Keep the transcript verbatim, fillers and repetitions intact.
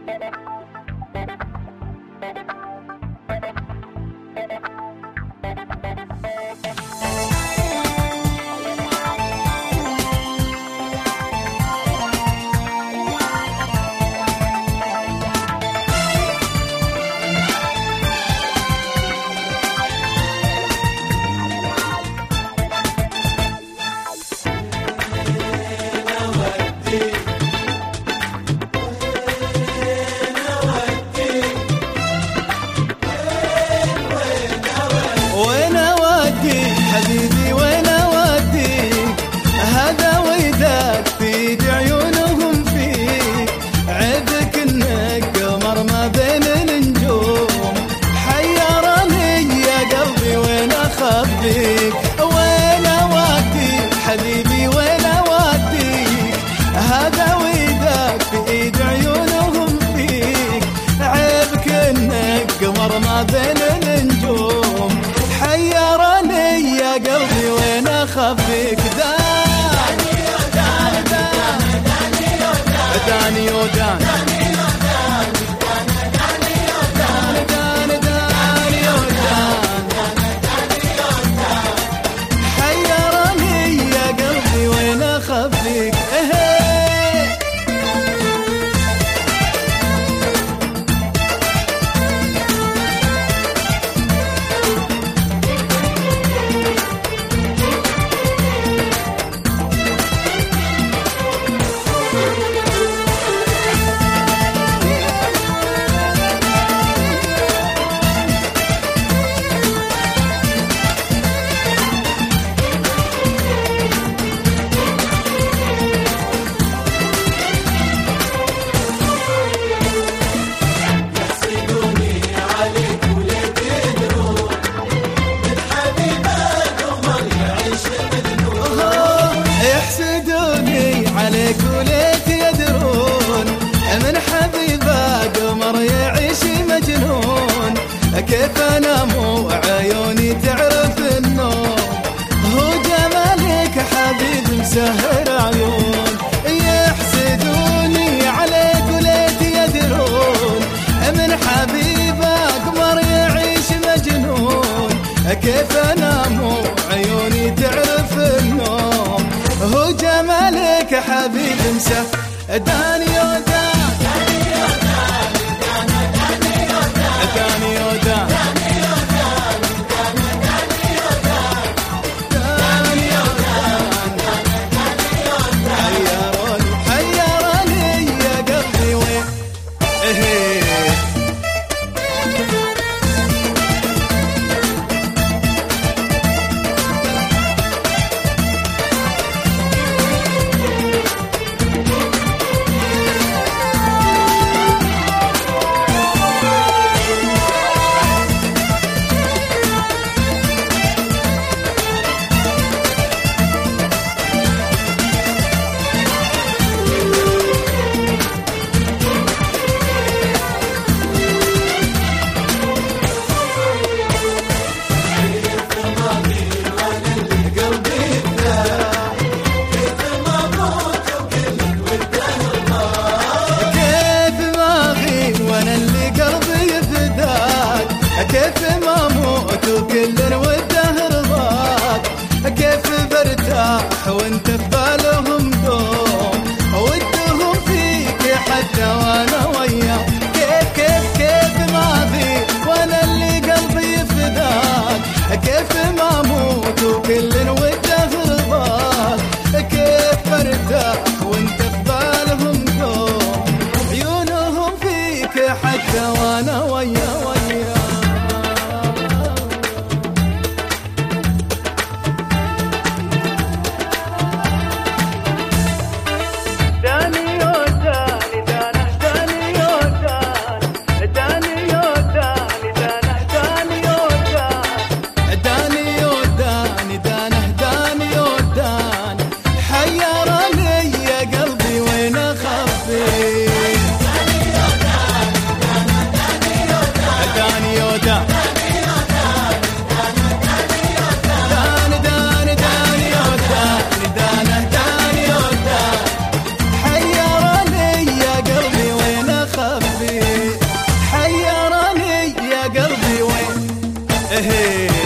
حبيبي وين اوديك؟ هذا ويدك في عيونهم فيك، عيبك انك قمر ما بين النجوم، حيرني يا قلبي وين اخبيك؟ وين اوديك حبيبي وين اوديك؟ هذا ويدك في ايد عيونهم فيك، عيبك انك قمر ما بين النجوم، حيرني يا قلبي وين اخبيك؟ داني ودان داني ودان داني ودان داني ودان، حيرني يا قلبي وين اخبيك؟ عليك وليت يدرون من حبيبه قمر يعيش مجنون، كيف انام وعيوني تعرف النوم، هو جمالك حبيب مسهر عيون، يحسدوني عليك وليت يدرون من حبيبه قمر يعيش مجنون، كيف انام وعيوني تعرف النوم، هو جمالك حبيب مسه داني ودان داني ودان داني ودان حيروني حيروني يا قلبي وين كيف ما موت وكل والدهر ضاق، كيف برتاح وانت ببالهم دوم، ودهم فيك حتى وانا وياك، كيف كيف كيف ما في وانا اللي قلبي فداك، كيف ما موت وكل والدهر ضاق، كيف برتاح وانت ببالهم دوم، عيونهم فيك حتى وانا وياك وياك. داني وداني دانه داني عليه